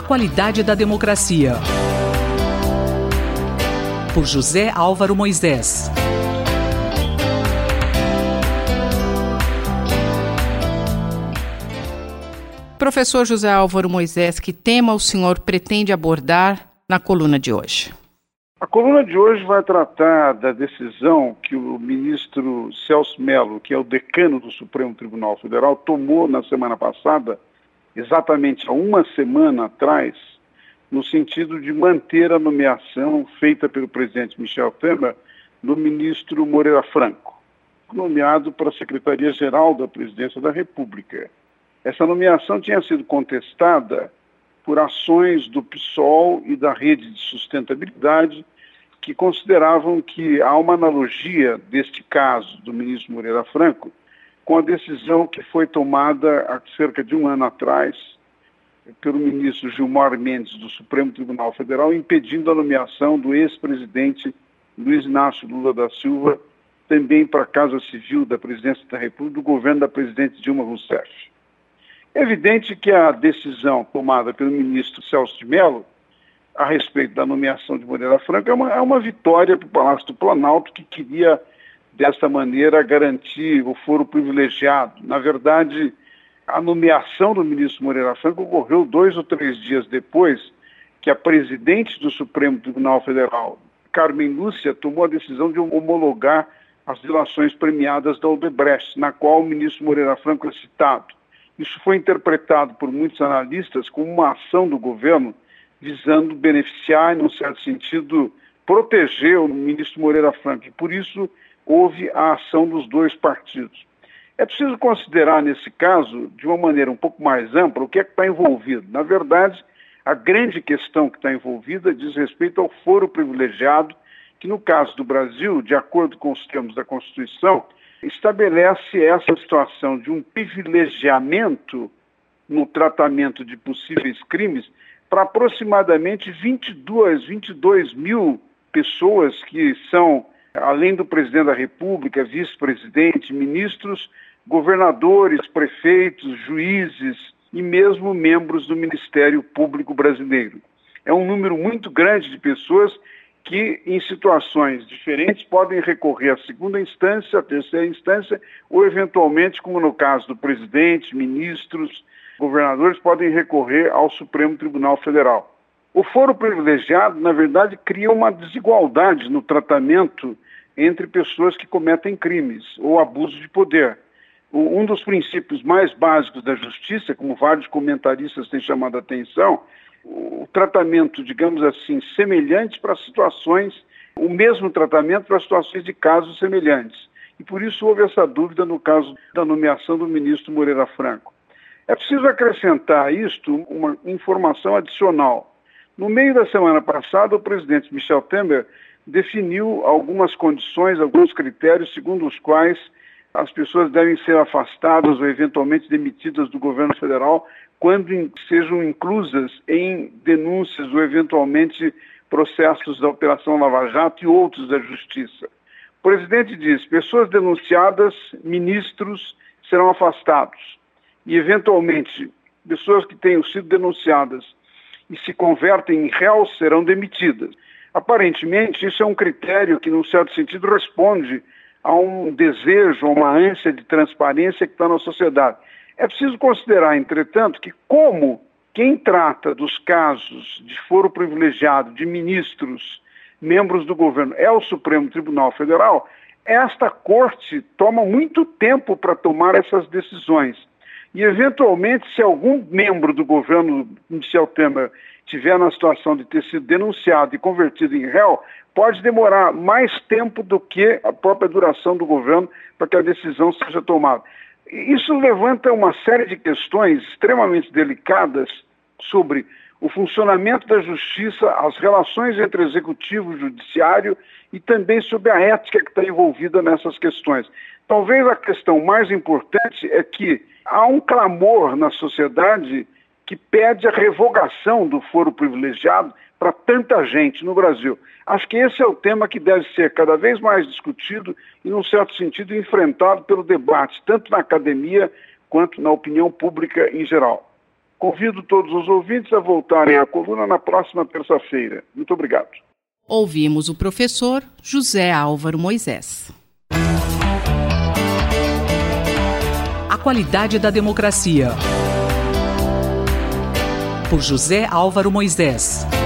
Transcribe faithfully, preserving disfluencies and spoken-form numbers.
qualidade da democracia. Por José Álvaro Moisés. Professor José Álvaro Moisés, que tema o senhor pretende abordar na coluna de hoje? A coluna de hoje vai tratar da decisão que o ministro Celso Mello, que é o decano do Supremo Tribunal Federal, tomou na semana passada, exatamente há uma semana atrás, no sentido de manter a nomeação feita pelo presidente Michel Temer do ministro Moreira Franco, nomeado para a Secretaria-Geral da Presidência da República. Essa nomeação tinha sido contestada por ações do PSOL e da Rede de Sustentabilidade, que consideravam que há uma analogia deste caso do ministro Moreira Franco com a decisão que foi tomada há cerca de um ano atrás pelo ministro Gilmar Mendes do Supremo Tribunal Federal, impedindo a nomeação do ex-presidente Luiz Inácio Lula da Silva, também para a Casa Civil da Presidência da República, do governo da presidente Dilma Rousseff. É evidente que a decisão tomada pelo ministro Celso de Mello a respeito da nomeação de Moreira Franco é uma, é uma vitória para o Palácio do Planalto, que queria, dessa maneira, garantir o foro privilegiado. Na verdade, a nomeação do ministro Moreira Franco ocorreu dois ou três dias depois que a presidente do Supremo Tribunal Federal, Carmen Lúcia, tomou a decisão de homologar as delações premiadas da Odebrecht, na qual o ministro Moreira Franco é citado. Isso foi interpretado por muitos analistas como uma ação do governo visando beneficiar, num certo sentido, proteger o ministro Moreira Franco. E por isso houve a ação dos dois partidos. É preciso considerar, nesse caso, de uma maneira um pouco mais ampla, o que é que está envolvido. Na verdade, a grande questão que está envolvida diz respeito ao foro privilegiado, que no caso do Brasil, de acordo com os termos da Constituição, estabelece essa situação de um privilegiamento no tratamento de possíveis crimes para aproximadamente vinte e duas, vinte e dois mil pessoas que são, além do presidente da República, vice-presidente, ministros, governadores, prefeitos, juízes e mesmo membros do Ministério Público Brasileiro. É um número muito grande de pessoas que, em situações diferentes, podem recorrer à segunda instância, à terceira instância, ou, eventualmente, como no caso do presidente, ministros, governadores, podem recorrer ao Supremo Tribunal Federal. O foro privilegiado, na verdade, cria uma desigualdade no tratamento entre pessoas que cometem crimes ou abuso de poder. Um dos princípios mais básicos da justiça, como vários comentaristas têm chamado a atenção, o tratamento, digamos assim, semelhante para situações, o mesmo tratamento para situações de casos semelhantes. E por isso houve essa dúvida no caso da nomeação do ministro Moreira Franco. É preciso acrescentar a isto uma informação adicional. No meio da semana passada, o presidente Michel Temer definiu algumas condições, alguns critérios segundo os quais as pessoas devem ser afastadas ou eventualmente demitidas do governo federal quando sejam inclusas em denúncias ou eventualmente processos da Operação Lava Jato e outros da Justiça. O presidente diz: pessoas denunciadas, ministros, serão afastados. E, eventualmente, pessoas que tenham sido denunciadas e se convertem em réus serão demitidas. Aparentemente, isso é um critério que, num certo sentido, responde a um desejo, a uma ânsia de transparência que está na sociedade. É preciso considerar, entretanto, que como quem trata dos casos de foro privilegiado de ministros, membros do governo, é o Supremo Tribunal Federal, esta corte toma muito tempo para tomar essas decisões. E, eventualmente, se algum membro do governo Michel Temer estiver na situação de ter sido denunciado e convertido em réu, pode demorar mais tempo do que a própria duração do governo para que a decisão seja tomada. Isso levanta uma série de questões extremamente delicadas sobre o funcionamento da justiça, as relações entre executivo e judiciário e também sobre a ética que está envolvida nessas questões. Talvez a questão mais importante é que há um clamor na sociedade que pede a revogação do foro privilegiado para tanta gente no Brasil. Acho que esse é o tema que deve ser cada vez mais discutido e, num certo sentido, enfrentado pelo debate, tanto na academia quanto na opinião pública em geral. Convido todos os ouvintes a voltarem à coluna na próxima terça-feira. Muito obrigado. Ouvimos o professor José Álvaro Moisés. A qualidade da democracia. Por José Álvaro Moisés.